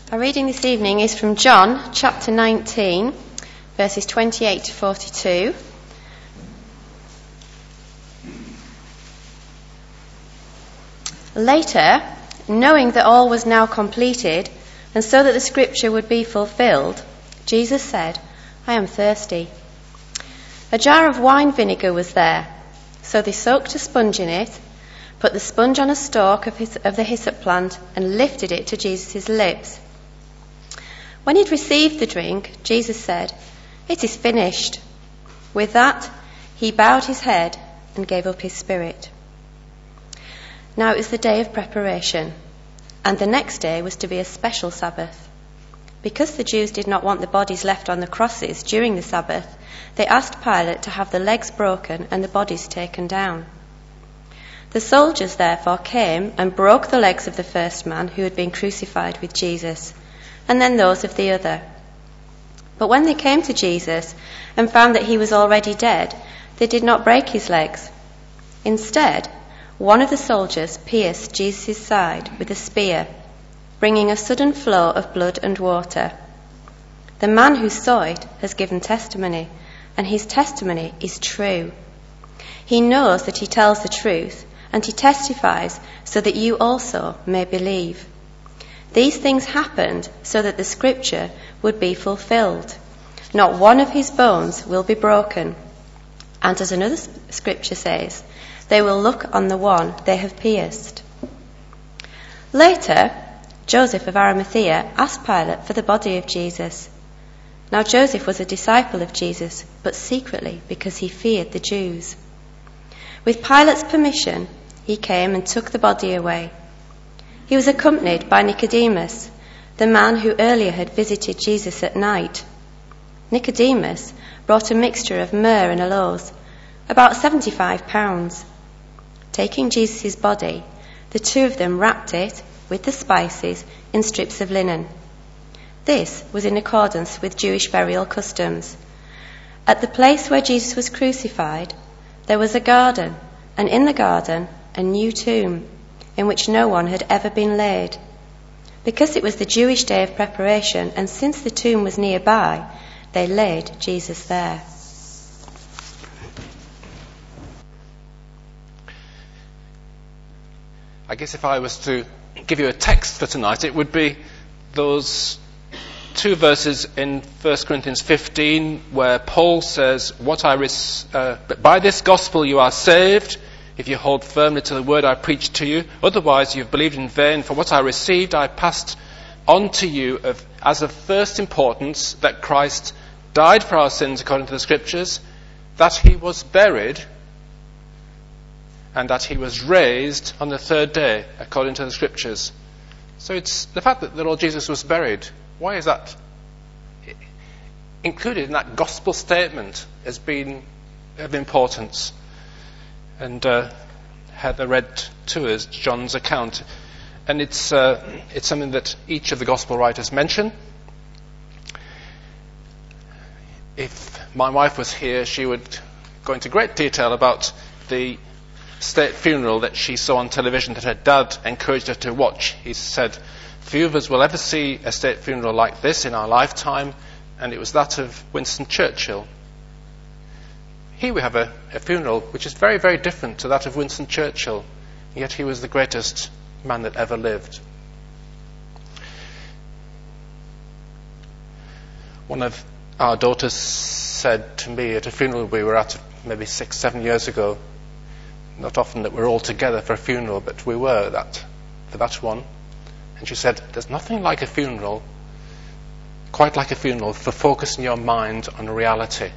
Our reading this evening is from John chapter 19, verses 28 to 42. Later, knowing that all was now completed, and so that the scripture would be fulfilled, Jesus said, "I am thirsty." A jar of wine vinegar was there, so they soaked a sponge in it, put the sponge on a stalk of the hyssop plant, and lifted it to Jesus' lips. When he'd received the drink, Jesus said, "It is finished." With that, he bowed his head and gave up his spirit. Now it was the day of preparation, and the next day was to be a special Sabbath. Because the Jews did not want the bodies left on the crosses during the Sabbath, they asked Pilate to have the legs broken and the bodies taken down. The soldiers therefore came and broke the legs of the first man who had been crucified with Jesus, and then those of the other. But when they came to Jesus and found that he was already dead, they did not break his legs. Instead, one of the soldiers pierced Jesus' side with a spear, bringing a sudden flow of blood and water. The man who saw it has given testimony, and his testimony is true. He knows that he tells the truth, and he testifies so that you also may believe. These things happened so that the scripture would be fulfilled. Not one of his bones will be broken. And as another scripture says, they will look on the one they have pierced. Later, Joseph of Arimathea asked Pilate for the body of Jesus. Now Joseph was a disciple of Jesus, but secretly because he feared the Jews. With Pilate's permission, he came and took the body away. He was accompanied by Nicodemus, the man who earlier had visited Jesus at night. Nicodemus brought a mixture of myrrh and aloes, about 75 pounds. Taking Jesus' body, the two of them wrapped it, with the spices, in strips of linen. This was in accordance with Jewish burial customs. At the place where Jesus was crucified, there was a garden, and in the garden a new tomb, in which no one had ever been laid. Because it was the Jewish day of preparation, and since the tomb was nearby, they laid Jesus there. I guess if I was to give you a text for tonight, it would be those two verses in 1 Corinthians 15 where Paul says, "But by this gospel you are saved, if you hold firmly to the word I preached to you. Otherwise you have believed in vain. For what I received I passed on to you as of first importance, that Christ died for our sins according to the Scriptures, that he was buried, and that he was raised on the third day according to the Scriptures." So it's the fact that the Lord Jesus was buried. Why is that included in that gospel statement as being of importance? And Heather read to us John's account, and it's something that each of the gospel writers mention. If my wife was here, she would go into great detail about the state funeral that she saw on television that her dad encouraged her to watch. He said, "Few of us will ever see a state funeral like this in our lifetime," and it was that of Winston Churchill. Here we have a funeral which is very, very different to that of Winston Churchill, yet he was the greatest man that ever lived. One of our daughters said to me at a funeral we were at maybe 6-7 years ago, not often that we're all together for a funeral, but we were for that one, and she said, "There's nothing like a funeral, quite like a funeral, for focusing your mind on reality."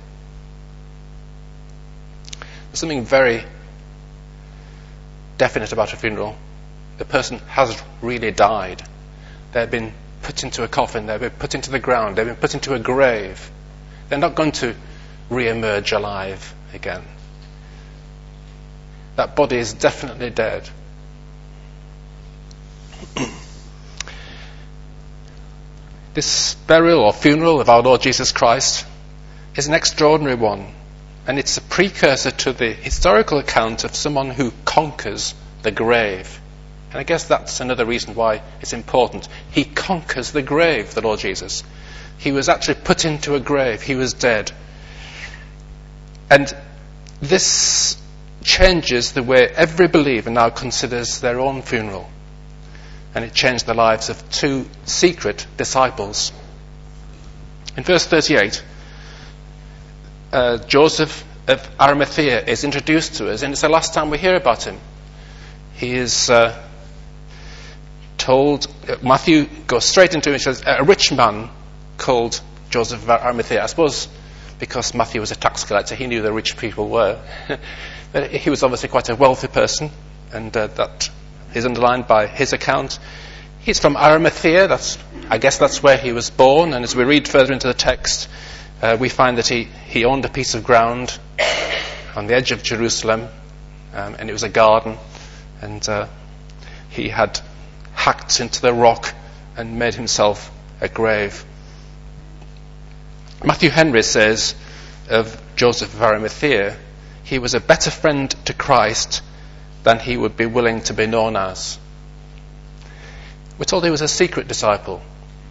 There's something very definite about a funeral. The person has really died. They've been put into a coffin, they've been put into the ground, they've been put into a grave. They're not going to re-emerge alive again. That body is definitely dead. This burial or funeral of our Lord Jesus Christ is an extraordinary one. And it's a precursor to the historical account of someone who conquers the grave. And I guess that's another reason why it's important. He conquers the grave, the Lord Jesus. He was actually put into a grave. He was dead. And this changes the way every believer now considers their own funeral. And it changed the lives of two secret disciples. In verse 38, Joseph of Arimathea is introduced to us, and it's the last time we hear about him. He is told, Matthew goes straight into it and says, a rich man called Joseph of Arimathea. I suppose because Matthew was a tax collector, he knew the rich people were. But he was obviously quite a wealthy person, and that is underlined by his account. He's from Arimathea. I guess that's where he was born. And as we read further into the text, we find that he owned a piece of ground on the edge of Jerusalem, and it was a garden. And he had hacked into the rock and made himself a grave. Matthew Henry says of Joseph of Arimathea, he was a better friend to Christ than he would be willing to be known as. We're told he was a secret disciple.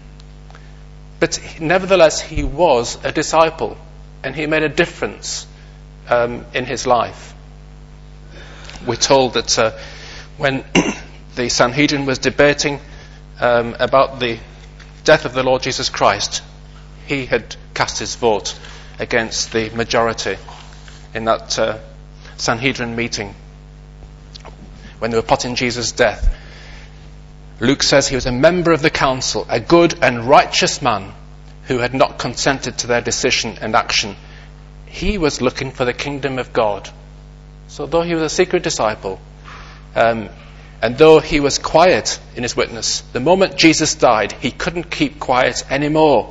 But nevertheless, he was a disciple, and he made a difference in his life. We're told that when the Sanhedrin was debating about the death of the Lord Jesus Christ, he had cast his vote against the majority in that Sanhedrin meeting when they were plotting Jesus' death. Luke says he was a member of the council, a good and righteous man who had not consented to their decision and action. He was looking for the kingdom of God. So though he was a secret disciple, and though he was quiet in his witness, the moment Jesus died, he couldn't keep quiet anymore.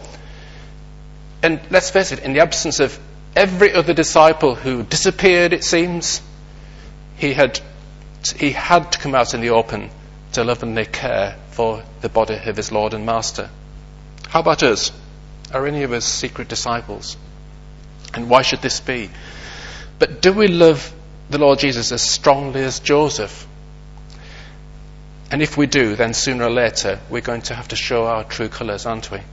And let's face it, in the absence of every other disciple who disappeared, it seems, he had to come out in the open to lovingly care for the body of his Lord and Master. How about us? Are any of us secret disciples? And why should this be? But do we love the Lord Jesus as strongly as Joseph? And if we do, then sooner or later we're going to have to show our true colours, aren't we?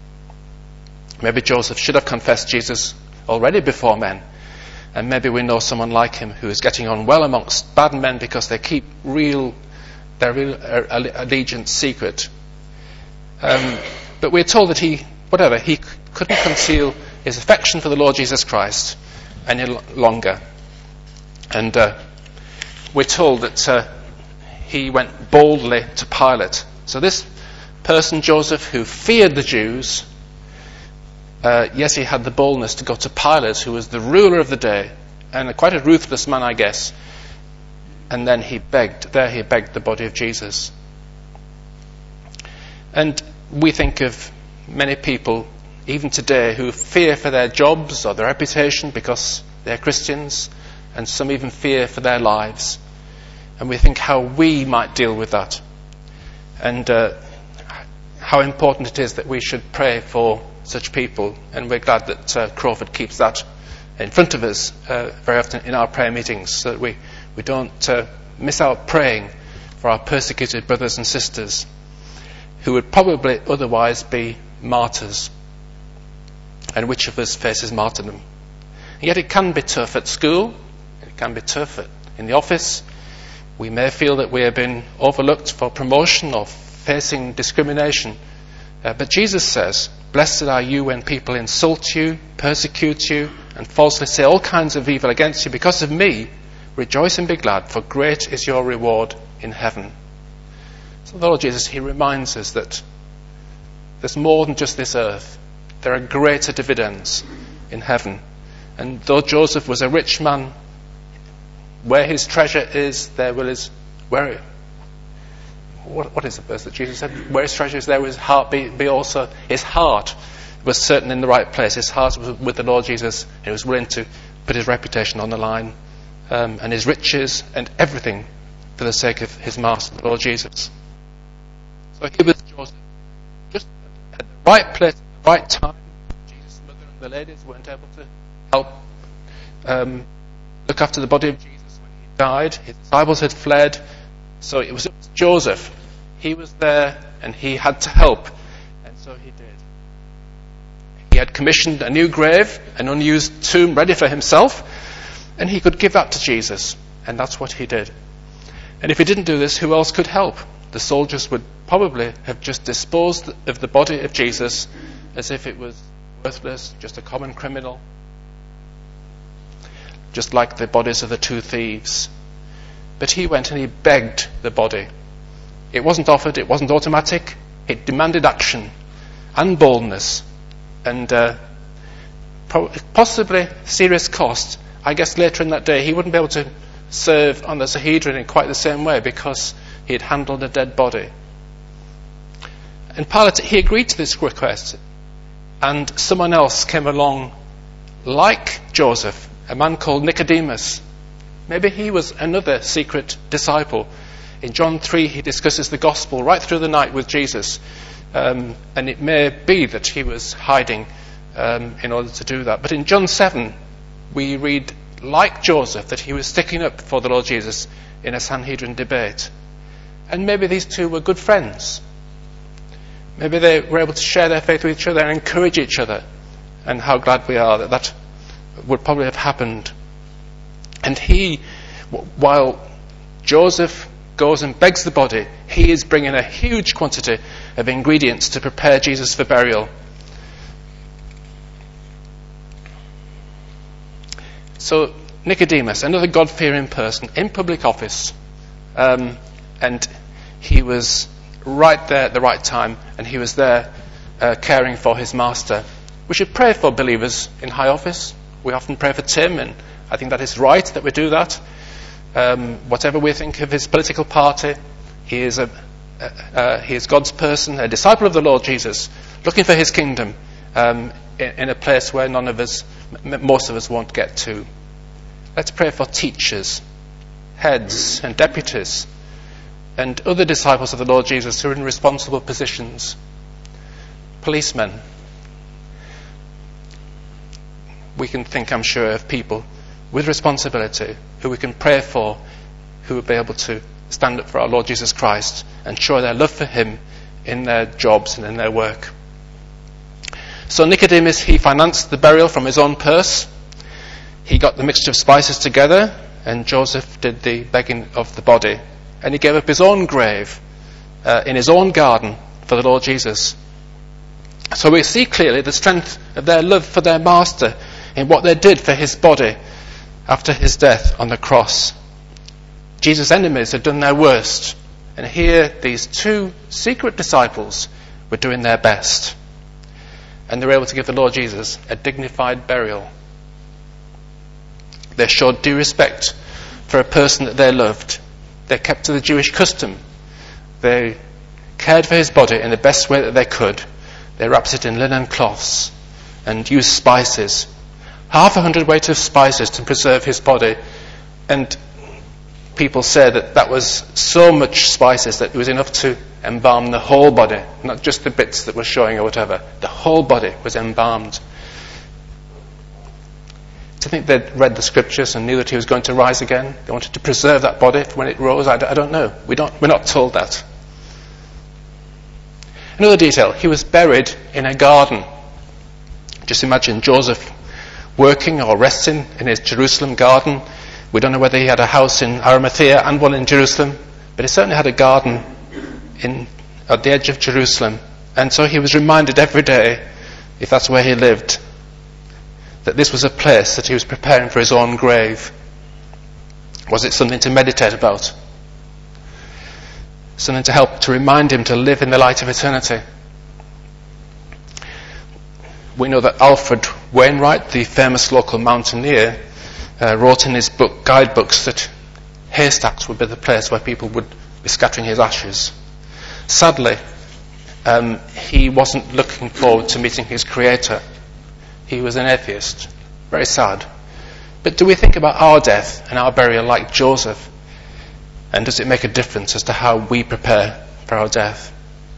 Maybe Joseph should have confessed Jesus already before men. And maybe we know someone like him who is getting on well amongst bad men because they keep their real allegiance secret. But we're told that he couldn't conceal his affection for the Lord Jesus Christ any longer. And we're told that he went boldly to Pilate. So this person, Joseph, who feared the Jews, yes, he had the boldness to go to Pilate, who was the ruler of the day, and quite a ruthless man, I guess. And then he begged the body of Jesus. And we think of many people, even today, who fear for their jobs or their reputation because they're Christians, and some even fear for their lives. And we think how we might deal with that. And how important it is that we should pray for such people. And we're glad that Crawford keeps that in front of us very often in our prayer meetings, so that we don't miss out praying for our persecuted brothers and sisters who would probably otherwise be martyrs. And which of us faces martyrdom? And yet it can be tough at school, it can be tough in the office. We may feel that we have been overlooked for promotion or facing discrimination. But Jesus says, "Blessed are you when people insult you, persecute you, and falsely say all kinds of evil against you because of me. Rejoice and be glad, for great is your reward in heaven." So the Lord Jesus, he reminds us that there's more than just this earth. There are greater dividends in heaven. And though Joseph was a rich man, where his treasure is, there will his... What is the verse that Jesus said? Where his treasure is, there will his heart be also. His heart was certain in the right place. His heart was with the Lord Jesus. He was willing to put his reputation on the line, and his riches and everything for the sake of his master, the Lord Jesus. So here was Joseph, just at the right place, at the right time. Jesus' mother and the ladies weren't able to help look after the body of Jesus when he died. His disciples had fled, so it was Joseph. He was there and he had to help, and so he did. He had commissioned a new grave, an unused tomb ready for himself, and he could give that to Jesus, and that's what he did. And if he didn't do this, who else could help? The soldiers would probably have just disposed of the body of Jesus as if it was worthless, just a common criminal, just like the bodies of the two thieves. But he went and he begged the body. It wasn't offered, it wasn't automatic, it demanded action and boldness and possibly serious cost. I guess later in that day he wouldn't be able to serve on the Sanhedrin in quite the same way because he had handled a dead body. And Pilate, he agreed to this request, and someone else came along like Joseph, a man called Nicodemus. Maybe he was another secret disciple. In John 3 he discusses the gospel right through the night with Jesus, and it may be that he was hiding in order to do that. But in John 7 we read, like Joseph, that he was sticking up for the Lord Jesus in a Sanhedrin debate. And maybe these two were good friends. Maybe they were able to share their faith with each other and encourage each other. And how glad we are that that would probably have happened. And he, while Joseph goes and begs the body, he is bringing a huge quantity of ingredients to prepare Jesus for burial. So Nicodemus, another God-fearing person in public office, and he was right there at the right time, and he was there caring for his master. We should pray for believers in high office. We often pray for Tim, and I think that is right that we do that. Whatever we think of his political party, he is God's person, a disciple of the Lord Jesus, looking for his kingdom in a place where most of us won't get to. Let's pray for teachers, heads and deputies, and other disciples of the Lord Jesus who are in responsible positions. Policemen. We can think, I'm sure, of people with responsibility who we can pray for, who will be able to stand up for our Lord Jesus Christ and show their love for him in their jobs and in their work. So Nicodemus, he financed the burial from his own purse. He got the mixture of spices together, and Joseph did the begging of the body. And he gave up his own grave in his own garden for the Lord Jesus. So we see clearly the strength of their love for their master in what they did for his body after his death on the cross. Jesus' enemies had done their worst, and here these two secret disciples were doing their best. And they were able to give the Lord Jesus a dignified burial. They showed due respect for a person that they loved. They kept to the Jewish custom. They cared for his body in the best way that they could. They wrapped it in linen cloths and used spices. 100 weight of spices to preserve his body. And people say that was so much spices that it was enough to embalm the whole body, not just the bits that were showing or whatever. The whole body was embalmed. Do you think they'd read the scriptures and knew that he was going to rise again? They wanted to preserve that body when it rose? I don't know. We're not told that. Another detail, he was buried in a garden. Just imagine Joseph working or resting in his Jerusalem garden. We don't know whether he had a house in Arimathea and one in Jerusalem, but he certainly had a garden at the edge of Jerusalem. And so he was reminded every day, if that's where he lived, that this was a place that he was preparing for his own grave. Was it something to meditate about? Something to help to remind him to live in the light of eternity? We know that Alfred Wainwright, the famous local mountaineer, wrote in his guidebooks that haystacks would be the place where people would be scattering his ashes. Sadly, he wasn't looking forward to meeting his Creator. He was an atheist. Very sad. But do we think about our death and our burial like Joseph? And does it make a difference as to how we prepare for our death?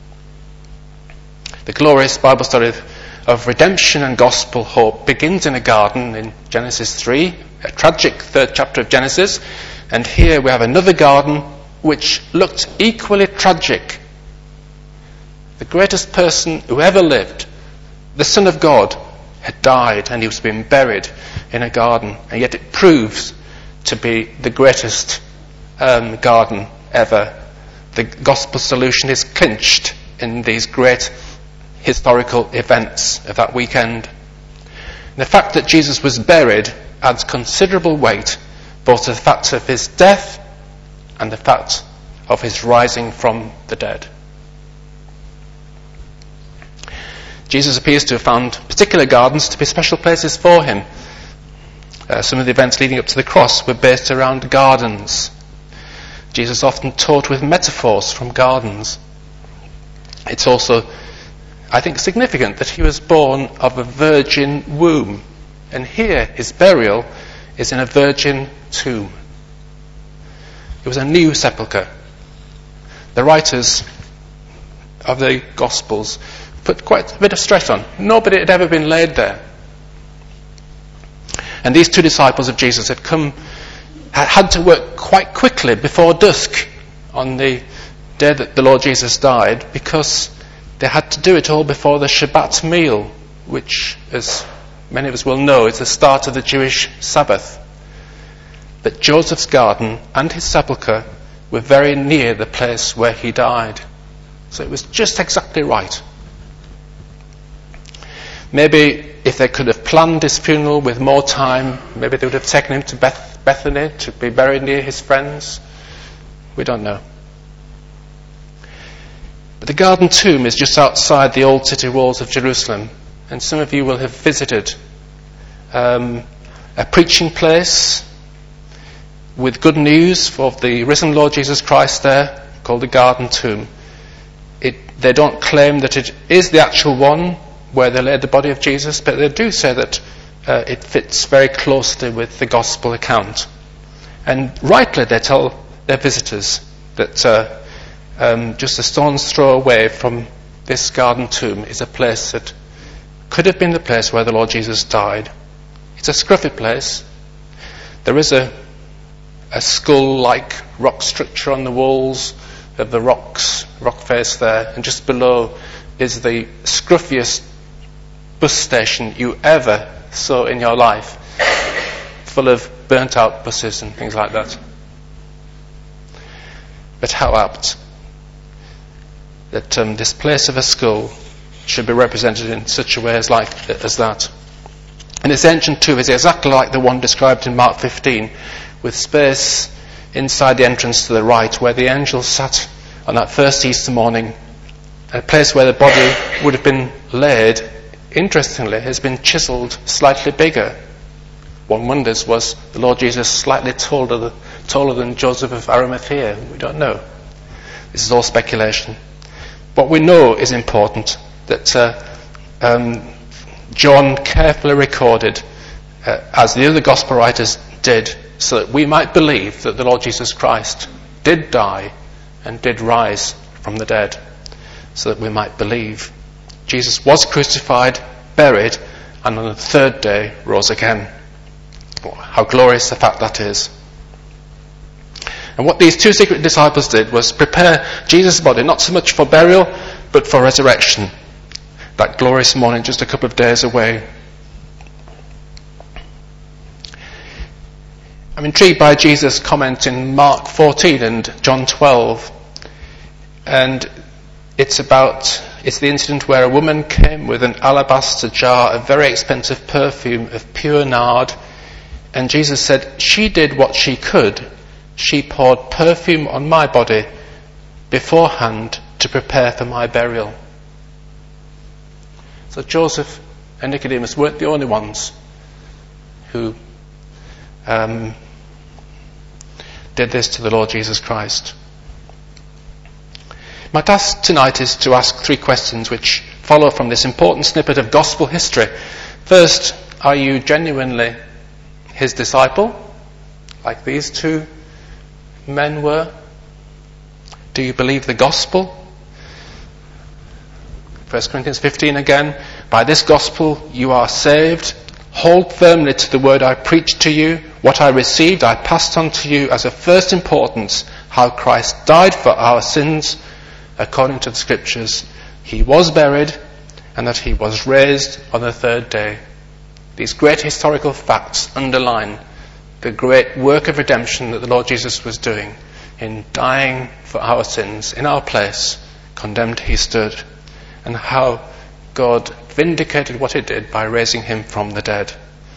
The glorious Bible story of redemption and gospel hope begins in a garden in Genesis 3, a tragic third chapter of Genesis. And here we have another garden which looked equally tragic. The greatest person who ever lived, the Son of God, had died and he was being buried in a garden, and yet it proves to be the greatest garden ever. The gospel solution is clinched in these great historical events of that weekend. And the fact that Jesus was buried adds considerable weight both to the fact of his death and the fact of his rising from the dead. Jesus appears to have found particular gardens to be special places for him. Some of the events leading up to the cross were based around gardens. Jesus often taught with metaphors from gardens. It's also, I think, significant that he was born of a virgin womb. And here, his burial is in a virgin tomb. It was a new sepulchre. The writers of the Gospels put quite a bit of stress on. Nobody had ever been laid there. And these two disciples of Jesus had to work quite quickly before dusk on the day that the Lord Jesus died, because they had to do it all before the Shabbat meal, which, as many of us will know, is the start of the Jewish Sabbath. But Joseph's garden and his sepulchre were very near the place where he died. So it was just exactly right. Maybe if they could have planned his funeral with more time, maybe they would have taken him to Bethany to be buried near his friends. We don't know. But the garden tomb is just outside the old city walls of Jerusalem, and some of you will have visited a preaching place with good news for the risen Lord Jesus Christ there, called the Garden Tomb. They don't claim that it is the actual one where they laid the body of Jesus, but they do say that it fits very closely with the gospel account. And rightly they tell their visitors that just a stone's throw away from this garden tomb is a place that could have been the place where the Lord Jesus died. It's a scruffy place. There is a skull-like rock structure on the walls of the rock face there, and just below is the scruffiest bus station you ever saw in your life, full of burnt out buses and things like that. But how apt that this place of a skull should be represented in such a way as that. And its entrance too is exactly like the one described in Mark 15, with space inside the entrance to the right where the angel sat on that first Easter morning. A place where the body would have been laid, interestingly, has been chiselled slightly bigger. One wonders, was the Lord Jesus slightly taller than Joseph of Arimathea? We don't know. This is all speculation. What we know is important, that John carefully recorded, as the other gospel writers did, so that we might believe that the Lord Jesus Christ did die and did rise from the dead, so that we might believe. Jesus was crucified, buried, and on the third day rose again. How glorious the fact that is. And what these two secret disciples did was prepare Jesus' body not so much for burial, but for resurrection. That glorious morning just a couple of days away. I'm intrigued by Jesus' comment in Mark 14 and John 12. And it's the incident where a woman came with an alabaster jar of very expensive perfume of pure nard, and Jesus said, she did what she could. She poured perfume on my body beforehand to prepare for my burial. So Joseph and Nicodemus weren't the only ones who did this to the Lord Jesus Christ. My task tonight is to ask three questions which follow from this important snippet of gospel history. First, are you genuinely his disciple, like these two men were? Do you believe the gospel? 1 Corinthians 15 again, by this gospel you are saved. Hold firmly to the word I preached to you. What I received I passed on to you as of first importance, how Christ died for our sins according to the Scriptures, he was buried, and that he was raised on the third day. These great historical facts underline the great work of redemption that the Lord Jesus was doing in dying for our sins. In our place, condemned he stood, and how God vindicated what he did by raising him from the dead.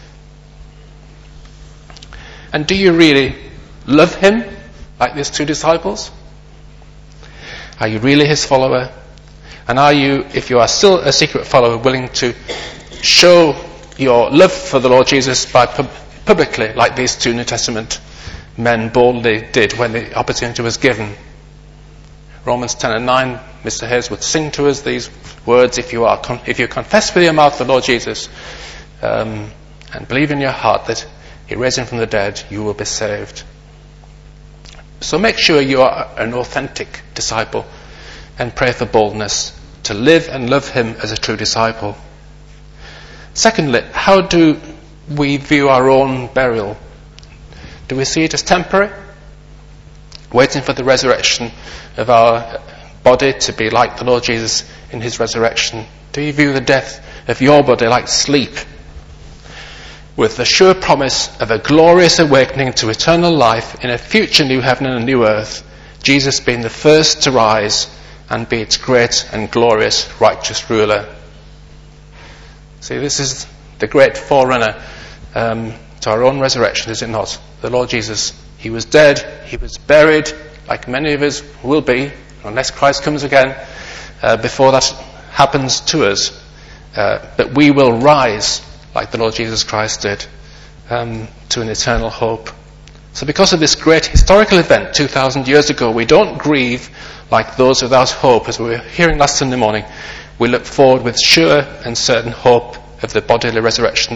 And do you really love him like these two disciples? Are you really his follower? And are you, if you are still a secret follower, willing to show your love for the Lord Jesus by publicly, like these two New Testament men boldly did when the opportunity was given? Romans 10 and 9, Mr. Hayes would sing to us these words: if you confess with your mouth the Lord Jesus and believe in your heart that he raised him from the dead, you will be saved. So make sure you are an authentic disciple and pray for boldness to live and love him as a true disciple. Secondly, how do we view our own burial? Do we see it as temporary, waiting for the resurrection of our body to be like the Lord Jesus in his resurrection? Do you view the death of your body like sleep, with the sure promise of a glorious awakening to eternal life in a future new heaven and a new earth, Jesus being the first to rise and be its great and glorious righteous ruler? See, this is the great forerunner to our own resurrection, is it not? The Lord Jesus, he was dead, he was buried, like many of us will be, unless Christ comes again, before that happens to us. But we will rise, like the Lord Jesus Christ did, to an eternal hope. So because of this great historical event 2,000 years ago, we don't grieve like those without hope. As we were hearing last Sunday morning, we look forward with sure and certain hope of the bodily resurrection,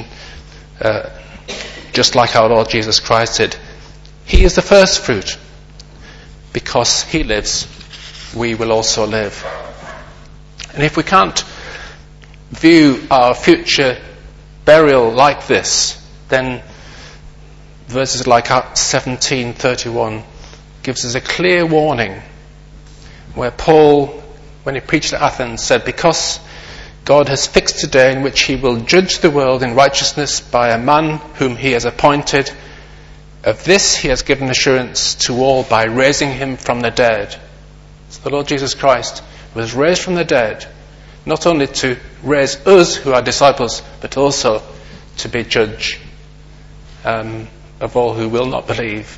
just like our Lord Jesus Christ did. He is the first fruit. Because he lives, we will also live. And if we can't view our future burial like this, then verses like Acts 17:31 gives us a clear warning, where Paul, when he preached at Athens, said, because God has fixed a day in which he will judge the world in righteousness by a man whom he has appointed, of this he has given assurance to all by raising him from the dead. So the Lord Jesus Christ was raised from the dead, not only to raise us who are disciples, but also to be judge of all who will not believe.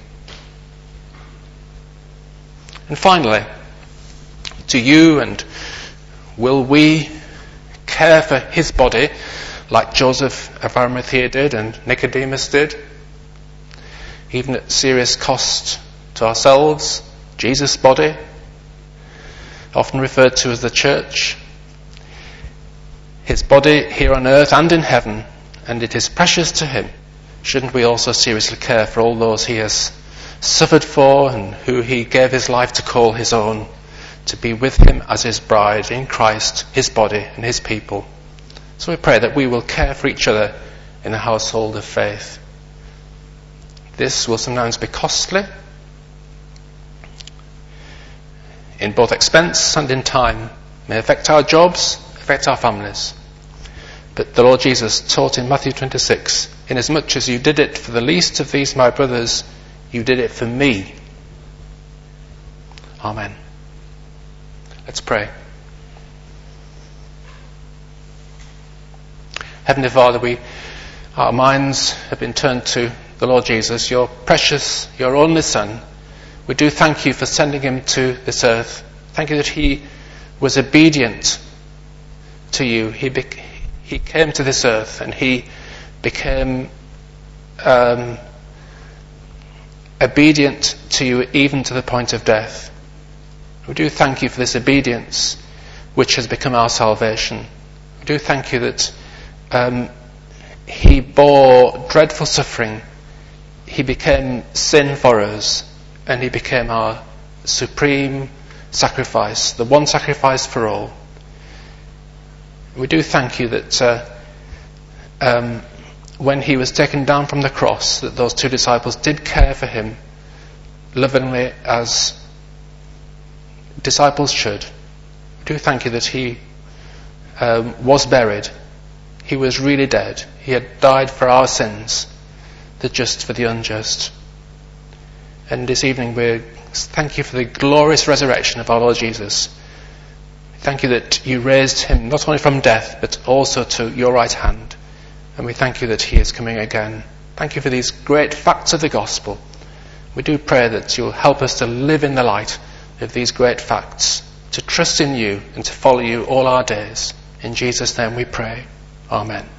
And finally, to you and will we care for his body like Joseph of Arimathea did and Nicodemus did, even at serious cost to ourselves? Jesus' body, often referred to as the church, his body here on earth and in heaven, and it is precious to him. Shouldn't we also seriously care for all those he has suffered for and who he gave his life to call his own, to be with him as his bride in Christ, his body and his people? So we pray that we will care for each other in the household of faith. This will sometimes be costly, in both expense and in time, may affect our jobs, affect our families. But the Lord Jesus taught in Matthew 26, inasmuch as you did it for the least of these my brothers, you did it for me. Amen. Let's pray. Heavenly Father, our minds have been turned to the Lord Jesus, your precious, your only Son. We do thank you for sending him to this earth. Thank you that he was obedient to you. He came to this earth and he became obedient to you even to the point of death. We do thank you for this obedience which has become our salvation. We do thank you that he bore dreadful suffering. He became sin for us, and he became our supreme sacrifice, the one sacrifice for all. We do thank you that when he was taken down from the cross, that those two disciples did care for him lovingly as disciples should. We do thank you that he was buried. He was really dead. He had died for our sins, the just for the unjust. And this evening we thank you for the glorious resurrection of our Lord Jesus. Thank you that you raised him not only from death but also to your right hand. And we thank you that he is coming again. Thank you for these great facts of the gospel. We do pray that you'll help us to live in the light of these great facts, to trust in you and to follow you all our days. In Jesus' name we pray. Amen.